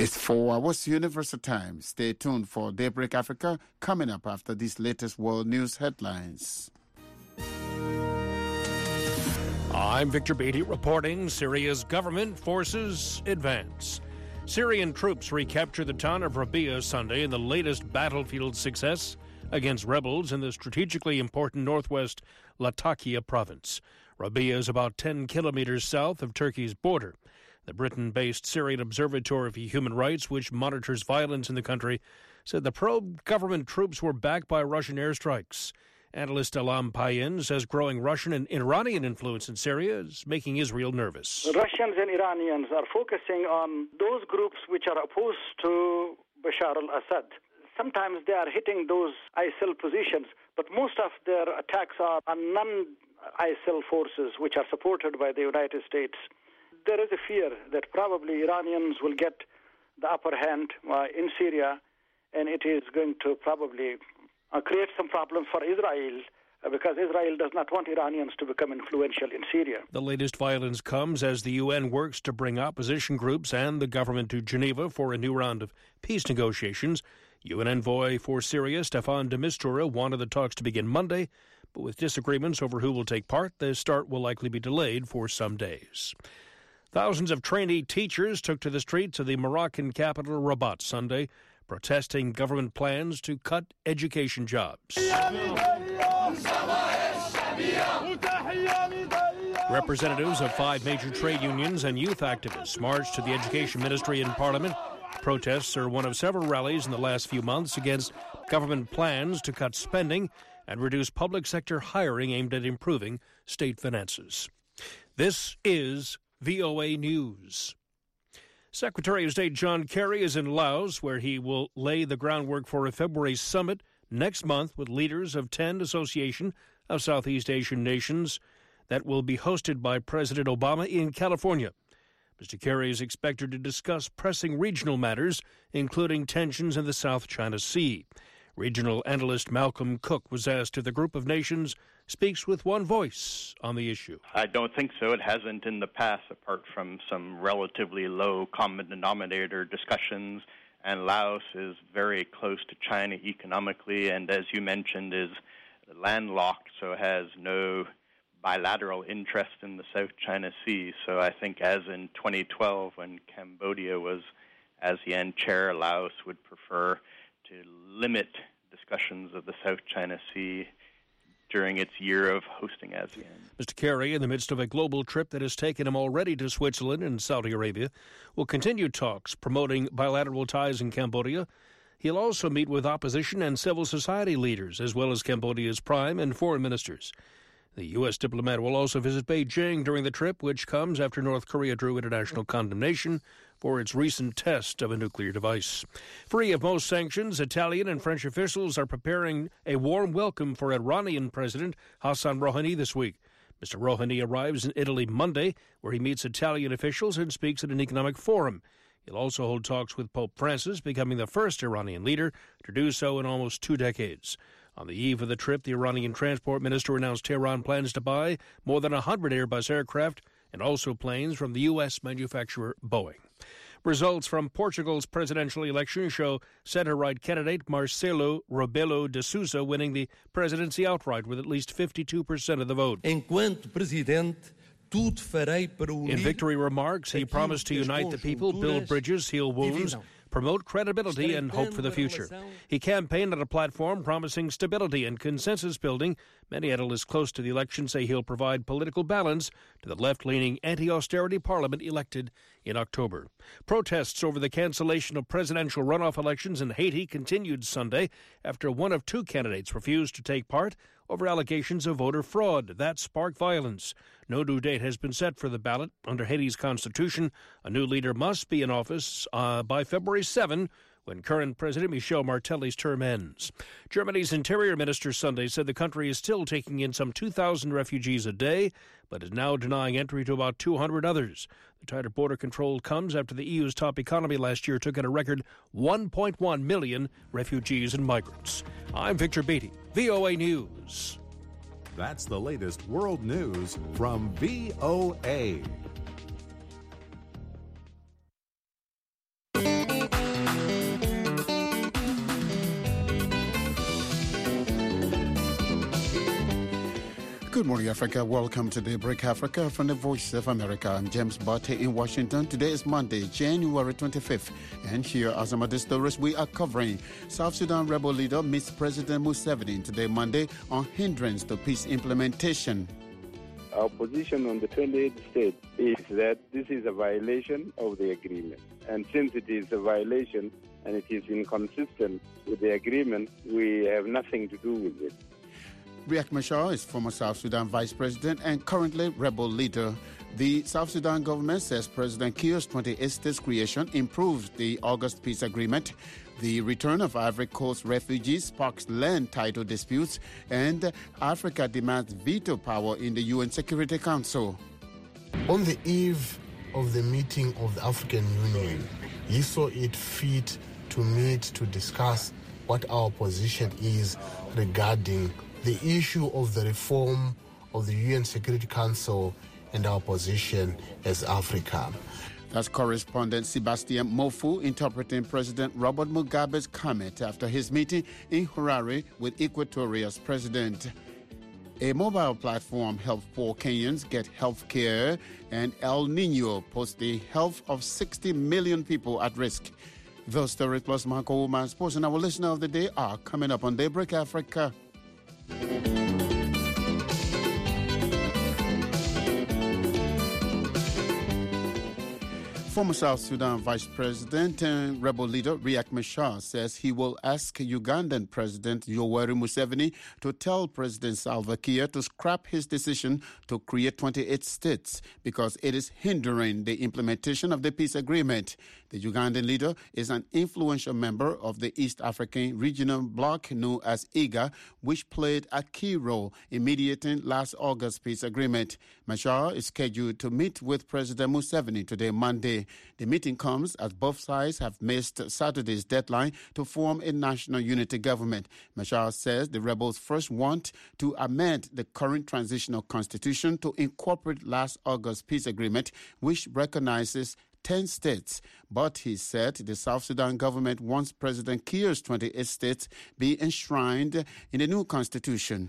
It's 4 hours Universal Time. Stay tuned for Daybreak Africa coming up after these latest world news headlines. I'm Victor Beatty reporting Syria's government forces advance. Syrian troops recaptured the town of Rabia Sunday in the latest battlefield success against rebels in the strategically important northwest Latakia province. Rabia is about 10 kilometers south of Turkey's border. The Britain-based Syrian Observatory for Human Rights, which monitors violence in the country, said the pro-government troops were backed by Russian airstrikes. Analyst Alam Payen says growing Russian and Iranian influence in Syria is making Israel nervous. Russians and Iranians are focusing on those groups which are opposed to Bashar al-Assad. Sometimes they are hitting those ISIL positions, but most of their attacks are on non-ISIL forces which are supported by the United States. There is a fear that probably Iranians will get the upper hand in Syria, and it is going to probably create some problems for Israel because Israel does not want Iranians to become influential in Syria. The latest violence comes as the UN works to bring opposition groups and the government to Geneva for a new round of peace negotiations. UN envoy for Syria, Staffan de Mistura, wanted the talks to begin Monday, but with disagreements over who will take part, the start will likely be delayed for some days. Thousands of trainee teachers took to the streets of the Moroccan capital Rabat Sunday, protesting government plans to cut education jobs. Representatives of 5 major trade unions and youth activists marched to the Education Ministry in Parliament. Protests are one of several rallies in the last few months against government plans to cut spending and reduce public sector hiring aimed at improving state finances. This is VOA News. Secretary of State John Kerry is in Laos, where he will lay the groundwork for a February summit next month with leaders of 10 Association of Southeast Asian Nations that will be hosted by President Obama in California. Mr. Kerry is expected to discuss pressing regional matters, including tensions in the South China Sea. Regional analyst Malcolm Cook was asked if the group of nations speaks with one voice on the issue. I don't think so. It hasn't in the past, apart from some relatively low common denominator discussions. And Laos is very close to China economically, and as you mentioned, is landlocked, so has no bilateral interest in the South China Sea. So I think as in 2012, when Cambodia was ASEAN chair, Laos would prefer to limit discussions of the South China Sea during its year of hosting ASEAN. Mr. Kerry, in the midst of a global trip that has taken him already to Switzerland and Saudi Arabia, will continue talks promoting bilateral ties in Cambodia. He'll also meet with opposition and civil society leaders, as well as Cambodia's prime and foreign ministers. The U.S. diplomat will also visit Beijing during the trip, which comes after North Korea drew international condemnation for its recent test of a nuclear device. Free of most sanctions, Italian and French officials are preparing a warm welcome for Iranian President Hassan Rouhani this week. Mr. Rouhani arrives in Italy Monday, where he meets Italian officials and speaks at an economic forum. He'll also hold talks with Pope Francis, becoming the first Iranian leader to do so in almost 2 decades. On the eve of the trip, the Iranian transport minister announced Tehran plans to buy more than 100 Airbus aircraft and also planes from the U.S. manufacturer Boeing. Results from Portugal's presidential election show center-right candidate Marcelo Rebelo de Sousa winning the presidency outright with at least 52% of the vote. Enquanto presidente, tudo farei para unir. In victory remarks, he promised to unite the people, build bridges, heal wounds, promote credibility and hope for the future. He campaigned on a platform promising stability and consensus building. Many analysts close to the election say he'll provide political balance to the left-leaning anti-austerity parliament elected in October. Protests over the cancellation of presidential runoff elections in Haiti continued Sunday after one of 2 candidates refused to take part over allegations of voter fraud. That sparked violence. No due date has been set for the ballot. Under Haiti's constitution, a new leader must be in office by February 7, when current President Michel Martelly's term ends. Germany's interior minister Sunday said the country is still taking in some 2,000 refugees a day, but is now denying entry to about 200 others. The tighter border control comes after the EU's top economy last year took in a record 1.1 million refugees and migrants. I'm Victor Beatty, VOA News. That's the latest world news from VOA. Good morning, Africa. Welcome to Daybreak Africa from the Voice of America. I'm James Barty in Washington. Today is Monday, January 25th. And here are some of the stories we are covering. South Sudan rebel leader meets President Museveni today, Monday, on hindrance to peace implementation. Our position on the 28th state is that this is a violation of the agreement. And since it is a violation and it is inconsistent with the agreement, we have nothing to do with it. Riek Machar is former South Sudan vice president and currently rebel leader. The South Sudan government says President Kiir's 28th states creation improves the August peace agreement. The return of Ivory Coast refugees sparks land title disputes, and Africa demands veto power in the UN Security Council. On the eve of the meeting of the African Union, he saw it fit to meet to discuss what our position is regarding the issue of the reform of the UN Security Council and our position as Africa. That's correspondent Sebastian Mofu interpreting President Robert Mugabe's comment after his meeting in Harare with Equatorial's president. A mobile platform helps poor Kenyans get health care, and El Nino puts the health of 60 million people at risk. Those stories plus Marco Woman Sports and our listener of the day are coming up on Daybreak Africa. Former South Sudan Vice President and rebel leader Riek Machar says he will ask Ugandan President Yoweri Museveni to tell President Salva Kiir to scrap his decision to create 28 states because it is hindering the implementation of the peace agreement. The Ugandan leader is an influential member of the East African Regional Bloc known as IGA, which played a key role in mediating last August's peace agreement. Machar is scheduled to meet with President Museveni today, Monday. The meeting comes as both sides have missed Saturday's deadline to form a national unity government. Machar says the rebels first want to amend the current transitional constitution to incorporate last August's peace agreement, which recognizes 10 states. But he said the South Sudan government wants President Kiir's 28 states be enshrined in the new constitution.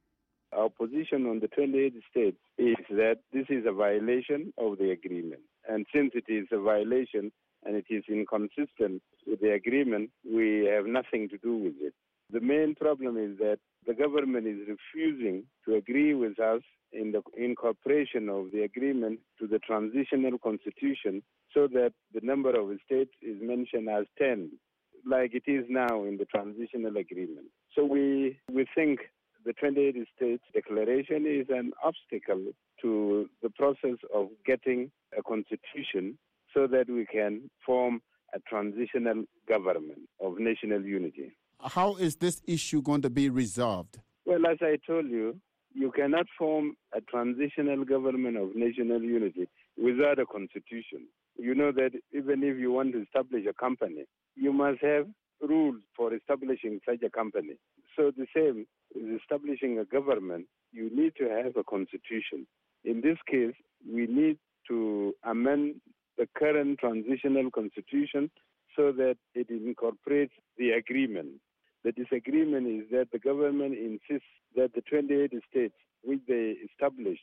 Our position on the 28 states is that this is a violation of the agreement. And since it is a violation and it is inconsistent with the agreement, we have nothing to do with it. The main problem is that the government is refusing to agree with us in the incorporation of the agreement to the transitional constitution so that the number of states is mentioned as 10, like it is now in the transitional agreement. So we think the 28 states declaration is an obstacle to the process of getting a constitution so that we can form a transitional government of national unity. How is this issue going to be resolved? Well, as I told you, you cannot form a transitional government of national unity without a constitution. You know that even if you want to establish a company, you must have rules for establishing such a company. So the same is establishing a government, you need to have a constitution. In this case, we need to amend the current transitional constitution so that it incorporates the agreement. The disagreement is that the government insists that the 28 states, which they established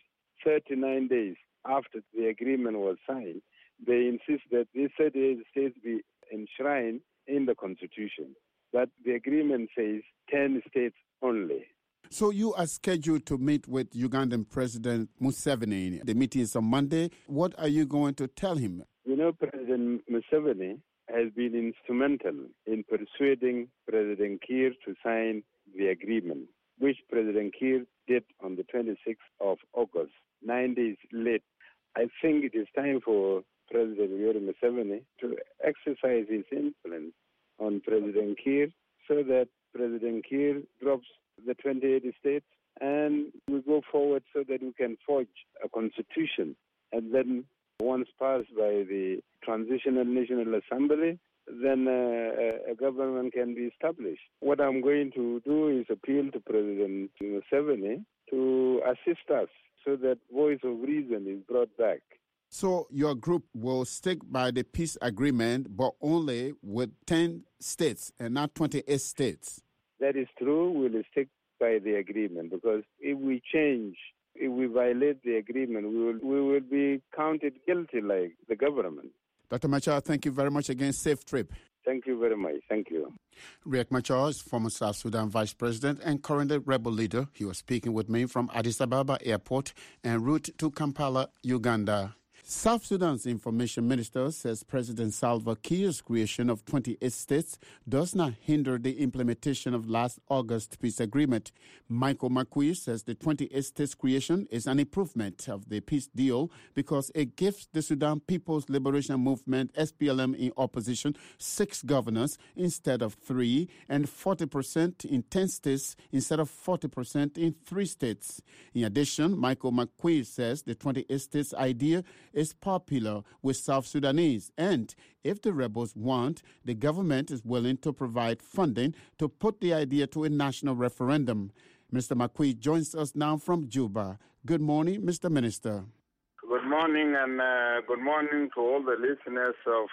39 days after the agreement was signed, they insist that these 38 states be enshrined in the constitution. But the agreement says 10 states only. So you are scheduled to meet with Ugandan President Museveni. The meeting is on Monday. What are you going to tell him? You know, President Museveni has been instrumental in persuading President Kiir to sign the agreement, which President Kiir did on the 26th of August, 9 days late. I think it is time for President Yoweri Museveni to exercise his influence on President Kiir so that President Kiir drops the 28 states and we go forward so that we can forge a constitution. And then once passed by the Transitional National Assembly, then a government can be established. What I'm going to do is appeal to President Museveni to assist us so that voice of reason is brought back. So your group will stick by the peace agreement, but only with 10 states and not 28 states? That is true. We'll stick ratify the agreement, because if we change, if we violate the agreement, we will be counted guilty like the government. Dr. Machar, thank you very much again. Safe trip. Thank you very much. Thank you. Riek Machar is former South Sudan Vice President and current rebel leader. He was speaking with me from Addis Ababa Airport en route to Kampala, Uganda. South Sudan's information minister says President Salva Kiir's creation of 28 states does not hinder the implementation of last August peace agreement. Michael Makui says the 28 states creation is an improvement of the peace deal because it gives the Sudan People's Liberation Movement, SPLM, in opposition 6 governors instead of 3 and 40% in 10 states instead of 40% in 3 states. In addition, Michael Makui says the 28 states idea is popular with South Sudanese, and if the rebels want, the government is willing to provide funding to put the idea to a national referendum. Mr. Makui joins us now from Juba. Good morning, Mr. Minister. Good morning, and good morning to all the listeners of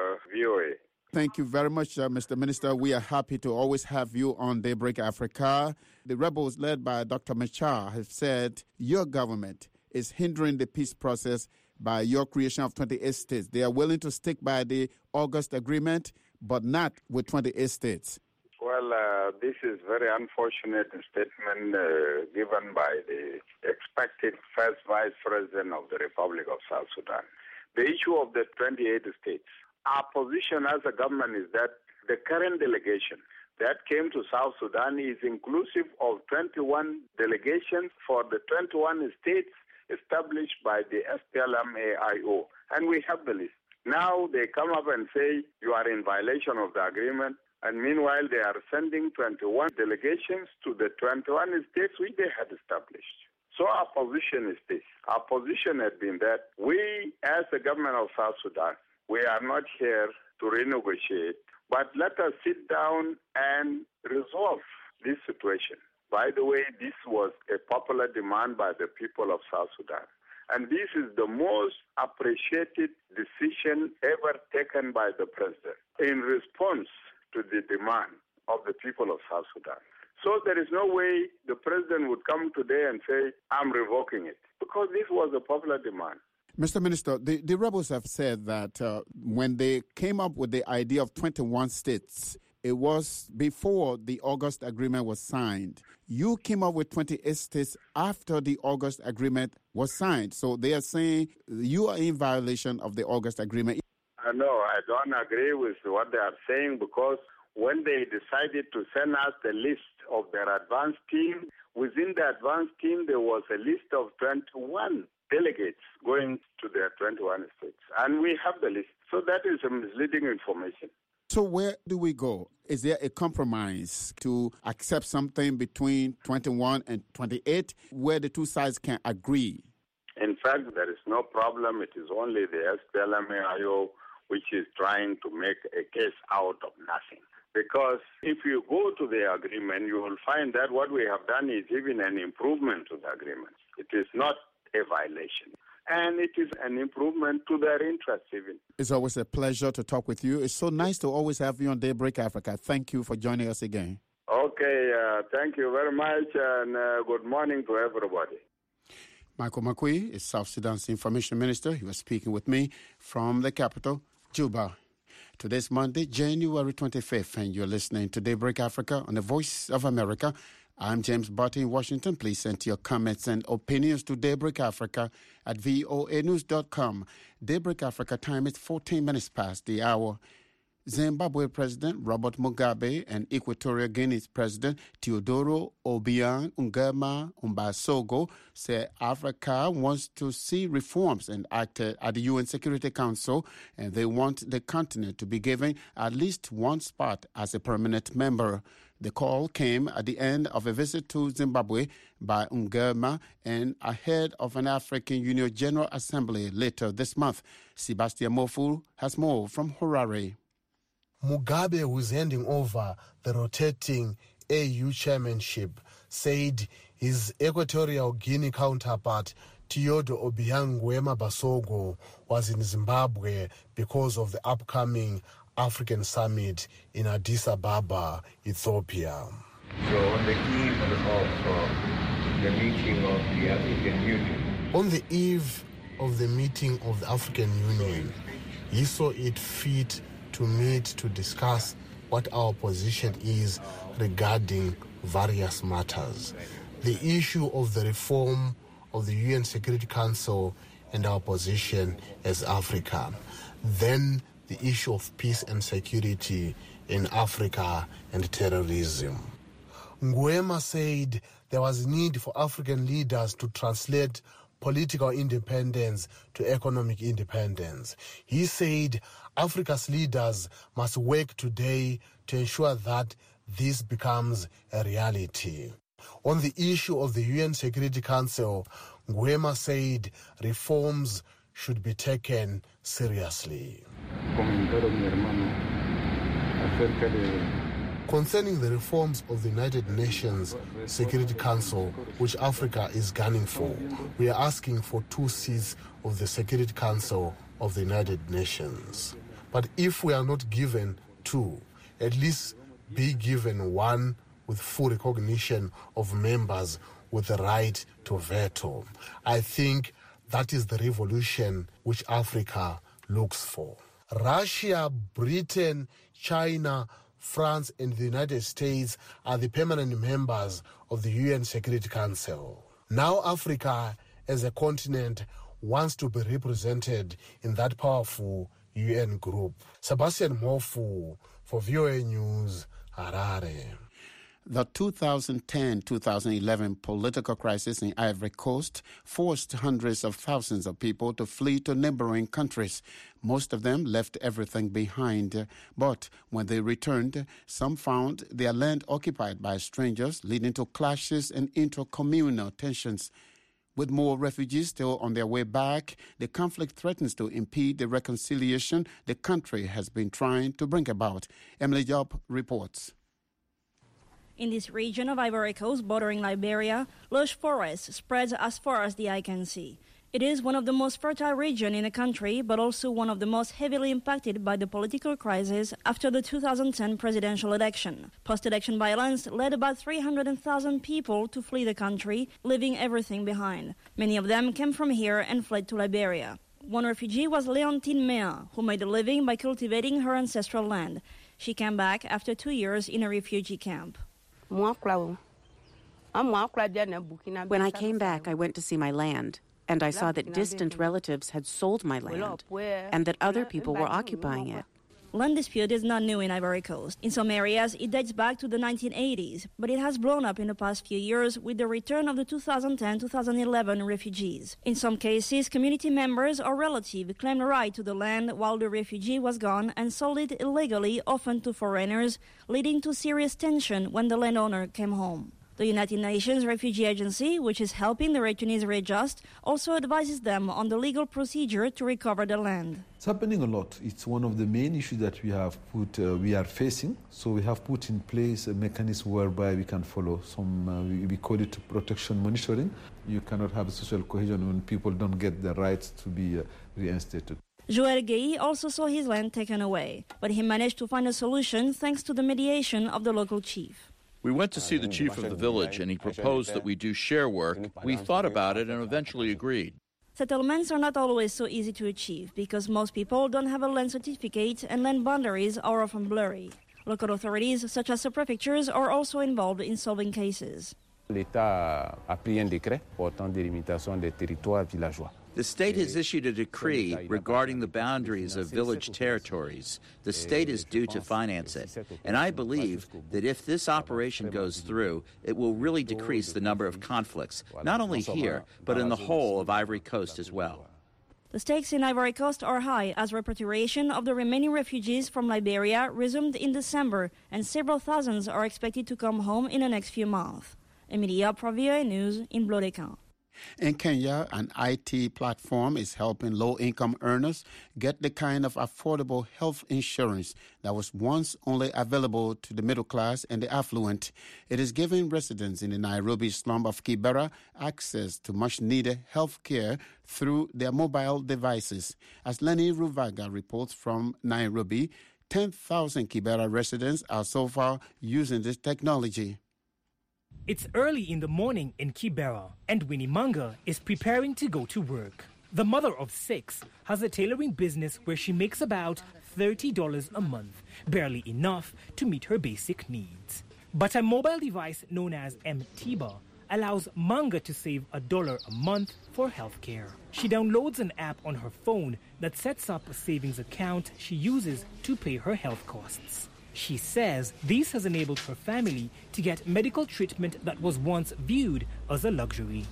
VOA. Thank you very much, Mr. Minister. We are happy to always have you on Daybreak Africa. The rebels led by Dr. Machar have said your government is hindering the peace process by your creation of 28 states. They are willing to stick by the August agreement, but not with 28 states. Well, this is very unfortunate statement given by the expected first Vice President of the Republic of South Sudan. The issue of the 28 states. Our position as a government is that the current delegation that came to South Sudan is inclusive of 21 delegations for the 21 states established by the SPLM-AIO, and we have the list. Now they come up and say you are in violation of the agreement, and meanwhile they are sending 21 delegations to the 21 states which they had established. So our position is this. Our position has been that we, as the government of South Sudan, we are not here to renegotiate, but let us sit down and resolve this situation. By the way, this was a popular demand by the people of South Sudan. And this is the most appreciated decision ever taken by the president in response to the demand of the people of South Sudan. So there is no way the president would come today and say, I'm revoking it, because this was a popular demand. Mr. Minister, the rebels have said that when they came up with the idea of 21 states, it was before the August agreement was signed. You came up with 28 states after the August agreement was signed. So they are saying you are in violation of the August agreement. No, I don't agree with what they are saying, because when they decided to send us the list of their advance team, within the advance team there was a list of 21 delegates going to their 21 states. And we have the list. So that is a misleading information. So where do we go? Is there a compromise to accept something between 21 and 28 where the two sides can agree? In fact, there is no problem. It is only the SPLM-AIO which is trying to make a case out of nothing. Because if you go to the agreement, you will find that what we have done is even an improvement to the agreement. It is not a violation. And it is an improvement to their interests even. It's always a pleasure to talk with you. It's so nice to always have you on Daybreak Africa. Thank you for joining us again. Okay, thank you very much, and good morning to everybody. Michael Makui is South Sudan's information minister. He was speaking with me from the capital, Juba. Today's Monday, January 25th, and you're listening to Daybreak Africa on the Voice of America. I'm James Barty in Washington. Please send your comments and opinions to Daybreak Africa at voanews.com. Daybreak Africa time is 14 minutes past the hour. Zimbabwe President Robert Mugabe and Equatorial Guinea's President Teodoro Obiang Nguema Mbasogo say Africa wants to see reforms enacted at the UN Security Council, and they want the continent to be given at least one spot as a permanent member. The call came at the end of a visit to Zimbabwe by Nguema and ahead of an African Union General Assembly later this month. Sebastian Mofu has more from Harare. Mugabe, who is handing over the rotating AU chairmanship, said his Equatorial Guinea counterpart Teodoro Obiang Nguema Mbasogo was in Zimbabwe because of the upcoming African summit in Addis Ababa, Ethiopia. So on the eve of the meeting of the African Union. On the eve of the meeting of the African Union, he saw it fit to meet to discuss what our position is regarding various matters. The issue of the reform of the UN Security Council and our position as Africa. Then the issue of peace and security in Africa and terrorism. Nguema said there was need for African leaders to translate political independence to economic independence. He said Africa's leaders must work today to ensure that this becomes a reality. On the issue of the UN Security Council, Nguema said reforms should be taken seriously. Concerning the reforms of the United Nations Security Council, which Africa is gunning for, we are asking for 2 seats of the Security Council of the United Nations. But if we are not given 2, at least be given 1 with full recognition of members with the right to veto. I think that is the revolution which Africa looks for. Russia, Britain, China, France and the United States are the permanent members of the UN Security Council. Now Africa as a continent wants to be represented in that powerful UN group. Sebastian Mofu for VOA News, Harare. The 2010-2011 political crisis in Ivory Coast forced hundreds of thousands of people to flee to neighboring countries. Most of them left everything behind. But when they returned, some found their land occupied by strangers, leading to clashes and intercommunal tensions. With more refugees still on their way back, the conflict threatens to impede the reconciliation the country has been trying to bring about. Emily Job reports. In this region of Ivory Coast bordering Liberia, lush forest spreads as far as the eye can see. It is one of the most fertile regions in the country, but also one of the most heavily impacted by the political crisis after the 2010 presidential election. Post-election violence led about 300,000 people to flee the country, leaving everything behind. Many of them came from here and fled to Liberia. One refugee was Leontine Mea, who made a living by cultivating her ancestral land. She came back after 2 years in a refugee camp. When I came back, I went to see my land, and I saw that distant relatives had sold my land, and that other people were occupying it. Land dispute is not new in Ivory Coast. In some areas, it dates back to the 1980s, but it has blown up in the past few years with the return of the 2010-2011 refugees. In some cases, community members or relatives claimed the right to the land while the refugee was gone and sold it illegally, often to foreigners, leading to serious tension when the landowner came home. The United Nations Refugee Agency, which is helping the returnees readjust, also advises them on the legal procedure to recover the land. It's happening a lot. It's one of the main issues that we are facing. So we have put in place a mechanism whereby we can follow we call it protection monitoring. You cannot have social cohesion when people don't get the rights to be reinstated. Joël Guéhi also saw his land taken away, but he managed to find a solution thanks to the mediation of the local chief. We went to see the chief of the village, and he proposed that we do share work. We thought about it and eventually agreed. Settlements are not always so easy to achieve because most people don't have a land certificate and land boundaries are often blurry. Local authorities, such as the prefectures, are also involved in solving cases. L'État a pris un décret portant délimitation des territoires villageois. The state has issued a decree regarding the boundaries of village territories. The state is due to finance it. And I believe that if this operation goes through, it will really decrease the number of conflicts, not only here, but in the whole of Ivory Coast as well. The stakes in Ivory Coast are high as repatriation of the remaining refugees from Liberia resumed in December, and several thousands are expected to come home in the next few months. Emilia for VOA News in Blodecan. In Kenya, an IT platform is helping low-income earners get the kind of affordable health insurance that was once only available to the middle class and the affluent. It is giving residents in the Nairobi slum of Kibera access to much-needed health care through their mobile devices. As Lenny Ruvaga reports from Nairobi, 10,000 Kibera residents are so far using this technology. It's early in the morning in Kibera, and Winnie Manga is preparing to go to work. The mother of 6 has a tailoring business where she makes about $30 a month, barely enough to meet her basic needs. But a mobile device known as Mtiba allows Manga to save $1 a month for healthcare. She downloads an app on her phone that sets up a savings account she uses to pay her health costs. She says this has enabled her family to get medical treatment that was once viewed as a luxury.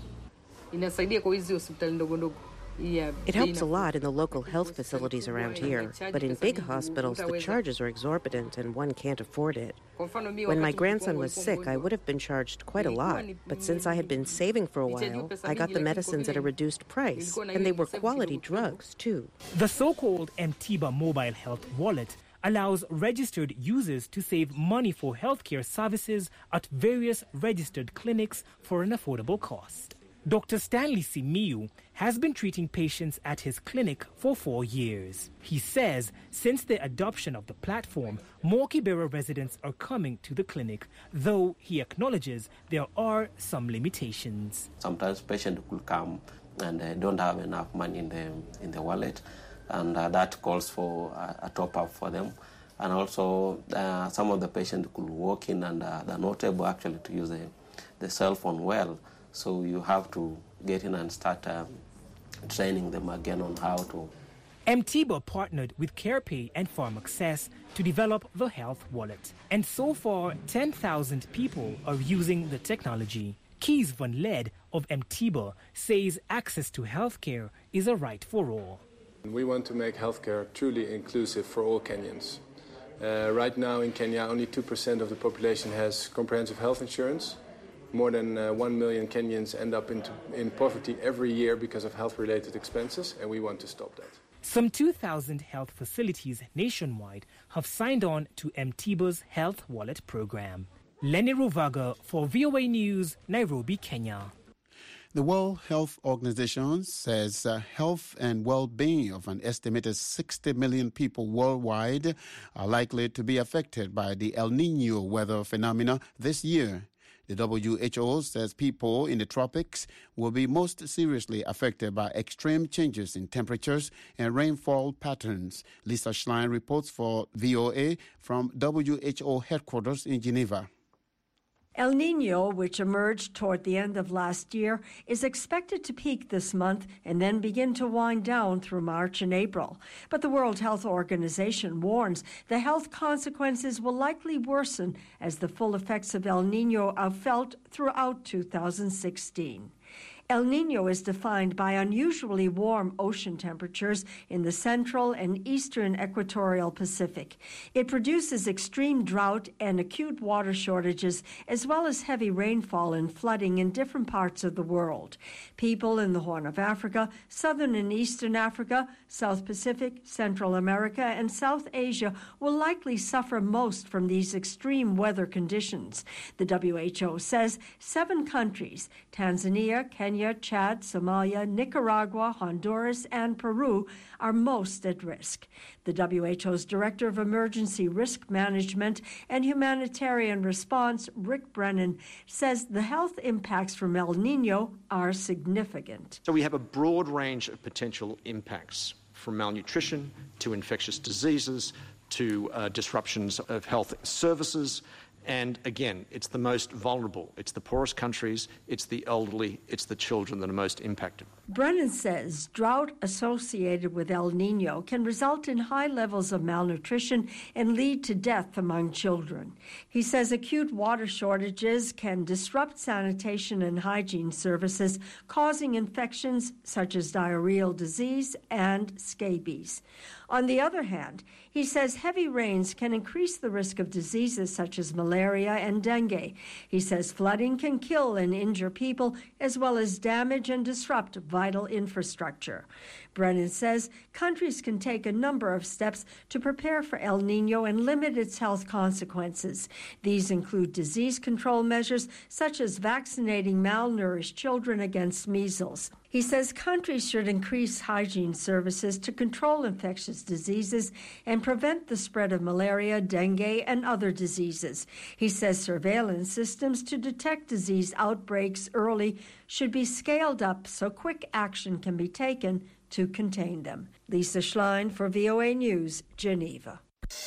It helps a lot in the local health facilities around here, but in big hospitals, the charges are exorbitant and one can't afford it. When my grandson was sick, I would have been charged quite a lot, but since I had been saving for a while, I got the medicines at a reduced price, and they were quality drugs, too. The so-called Mtiba mobile health wallet allows registered users to save money for healthcare services at various registered clinics for an affordable cost. Dr. Stanley Simiu has been treating patients at his clinic for 4 years. He says since the adoption of the platform, more Kibera residents are coming to the clinic, though he acknowledges there are some limitations. Sometimes patients will come and they don't have enough money in the wallet, and that calls for a top-up for them. And also some of the patients could walk in and they're not able actually to use the cell phone well. So you have to get in and start training them again on how to. Mtiba partnered with CarePay and PharmAccess to develop the health wallet. And so far, 10,000 people are using the technology. Kees van Led of Mtiba says access to healthcare is a right for all. We want to make healthcare truly inclusive for all Kenyans. Right now in Kenya, only 2% of the population has comprehensive health insurance. More than 1 million Kenyans end up in poverty every year because of health-related expenses, and we want to stop that. Some 2,000 health facilities nationwide have signed on to Mtiba's Health Wallet program. Lenny Ruvaga for VOA News, Nairobi, Kenya. The World Health Organization says health and well-being of an estimated 60 million people worldwide are likely to be affected by the El Niño weather phenomena this year. The WHO says people in the tropics will be most seriously affected by extreme changes in temperatures and rainfall patterns. Lisa Schlein reports for VOA from WHO headquarters in Geneva. El Niño, which emerged toward the end of last year, is expected to peak this month and then begin to wind down through March and April. But the World Health Organization warns the health consequences will likely worsen as the full effects of El Niño are felt throughout 2016. El Niño is defined by unusually warm ocean temperatures in the central and eastern equatorial Pacific. It produces extreme drought and acute water shortages, as well as heavy rainfall and flooding in different parts of the world. People in the Horn of Africa, southern and eastern Africa, South Pacific, Central America, and South Asia will likely suffer most from these extreme weather conditions. The WHO says 7 countries, Tanzania, Kenya, Chad, Somalia, Nicaragua, Honduras, and Peru, are most at risk. The WHO's Director of Emergency Risk Management and Humanitarian Response, Rick Brennan, says the health impacts from El Niño are significant. So we have a broad range of potential impacts, from malnutrition to infectious diseases to disruptions of health services. And again, it's the most vulnerable. It's the poorest countries, it's the elderly, it's the children that are most impacted. Brennan says drought associated with El Niño can result in high levels of malnutrition and lead to death among children. He says acute water shortages can disrupt sanitation and hygiene services, causing infections such as diarrheal disease and scabies. On the other hand, he says heavy rains can increase the risk of diseases such as malaria and dengue. He says flooding can kill and injure people, as well as damage and disrupt vital infrastructure. Brennan says countries can take a number of steps to prepare for El Niño and limit its health consequences. These include disease control measures such as vaccinating malnourished children against measles. He says countries should increase hygiene services to control infectious diseases and prevent the spread of malaria, dengue, and other diseases. He says surveillance systems to detect disease outbreaks early should be scaled up so quick action can be taken to contain them. Lisa Schlein for VOA News, Geneva.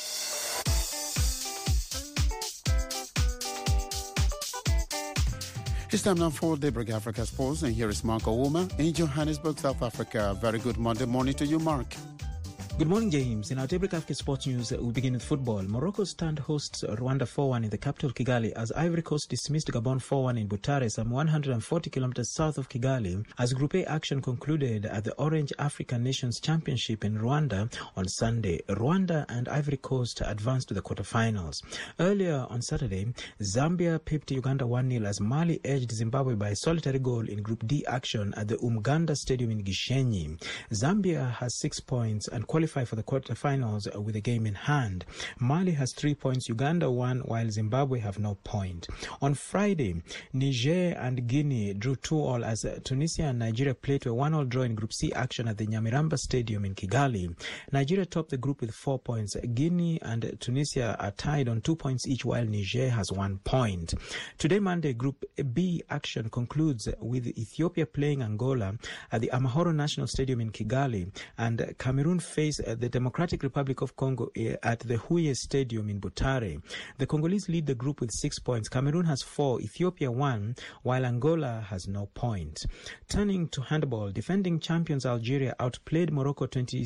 It's time now for Daybreak Africa Sports, and here is Mark Ouma in Johannesburg, South Africa. Very good Monday morning to you, Mark. Good morning, James. In our Daybreak Africa Sports News, we begin with football. Morocco stand hosts Rwanda 4-1 in the capital Kigali as Ivory Coast dismissed Gabon 4-1 in Butare, some 140 kilometers south of Kigali, as Group A action concluded at the Orange African Nations Championship in Rwanda on Sunday. Rwanda and Ivory Coast advanced to the quarterfinals. Earlier on Saturday, Zambia pipped Uganda 1-0 as Mali edged Zimbabwe by a solitary goal in Group D action at the Umganda Stadium in Gishenyi. Zambia has 6 points and qualified for the quarterfinals with a game in hand. Mali has 3 points, Uganda 1, while Zimbabwe have no point. On Friday, Niger and Guinea drew 2-2 as Tunisia and Nigeria played to a 1-1 draw in Group C action at the Nyamiramba Stadium in Kigali. Nigeria topped the group with 4 points. Guinea and Tunisia are tied on 2 points each, while Niger has 1 point. Today, Monday, Group B action concludes with Ethiopia playing Angola at the Amahoro National Stadium in Kigali, and Cameroon face the Democratic Republic of Congo at the Huye Stadium in Butare. The Congolese lead the group with 6 points. Cameroon has 4, Ethiopia 1, while Angola has no point. Turning to handball, defending champions Algeria outplayed Morocco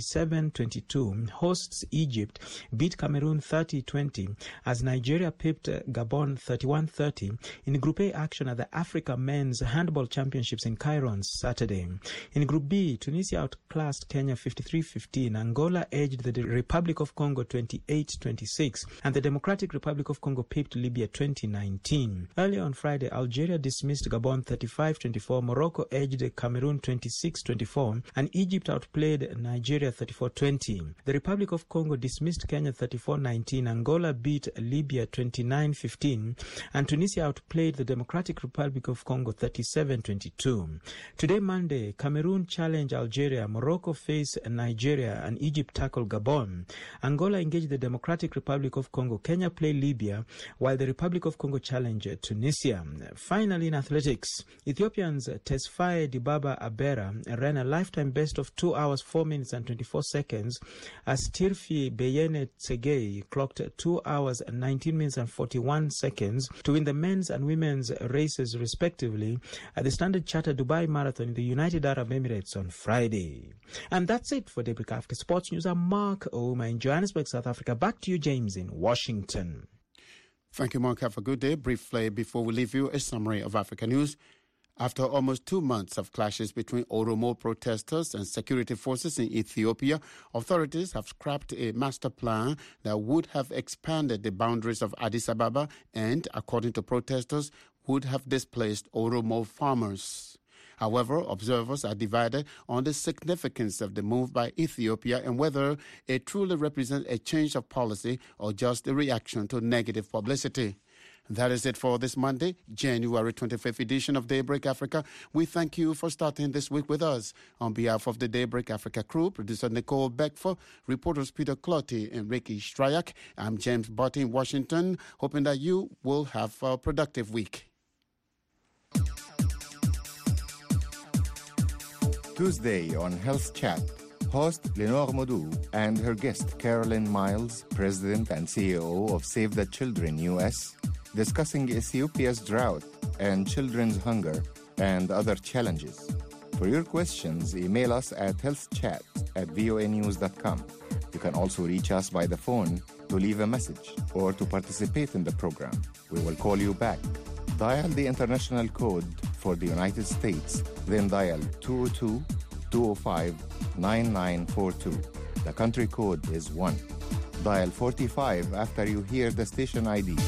27-22. Hosts Egypt beat Cameroon 30-20 as Nigeria pipped Gabon 31-30 in Group A action at the Africa Men's Handball Championships in Cairo on Saturday. In Group B, Tunisia outclassed Kenya 53-15. Angola edged the Republic of Congo 28-26, and the Democratic Republic of Congo pipped Libya 2019. Earlier on Friday, Algeria dismissed Gabon 35-24, Morocco edged Cameroon 26-24, and Egypt outplayed Nigeria 34-20. The Republic of Congo dismissed Kenya 34-19, Angola beat Libya 29-15, and Tunisia outplayed the Democratic Republic of Congo 37-22. Today, Monday, Cameroon challenged Algeria, Morocco face Nigeria, and Egypt tackle Gabon. Angola engaged the Democratic Republic of Congo. Kenya play Libya, while the Republic of Congo challenge Tunisia. Finally, in athletics, Ethiopians Tesfaye Dibaba Abera ran a lifetime best of 2 hours, 4 minutes and 24 seconds as Tirfi Beyene Tsegei clocked 2 hours, 19 minutes and 41 seconds to win the men's and women's races respectively at the Standard Chartered Dubai Marathon in the United Arab Emirates on Friday. And that's it for Daybreak Africa Sports News. I'm Mark Ouma in Johannesburg, South Africa. Back to you, James, in Washington. Thank you, Mark. Have a good day. Briefly, before we leave you, a summary of Africa News. After almost 2 months of clashes between Oromo protesters and security forces in Ethiopia, authorities have scrapped a master plan that would have expanded the boundaries of Addis Ababa and, according to protesters, would have displaced Oromo farmers. However, observers are divided on the significance of the move by Ethiopia and whether it truly represents a change of policy or just a reaction to negative publicity. That is it for this Monday, January 25th edition of Daybreak Africa. We thank you for starting this week with us. On behalf of the Daybreak Africa crew, producer Nicole Beckford, reporters Peter Clotty and Ricky Stryak, I'm James Botti in Washington, hoping that you will have a productive week. Tuesday on Health Chat, host Lenore Modou and her guest Carolyn Miles, President and CEO of Save the Children US, discussing Ethiopia's drought and children's hunger and other challenges. For your questions, email us at healthchat@voanews.com. You can also reach us by the phone to leave a message or to participate in the program. We will call you back. Dial the international code for the United States, then dial 202-205-9942. The country code is 1. Dial 45 after you hear the station ID.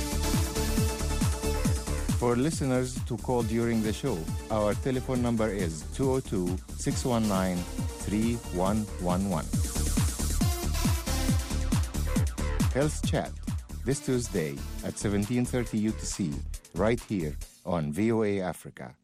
For listeners to call during the show, our telephone number is 202-619-3111. Health Chat, this Tuesday at 17:30 UTC, right here on VOA Africa.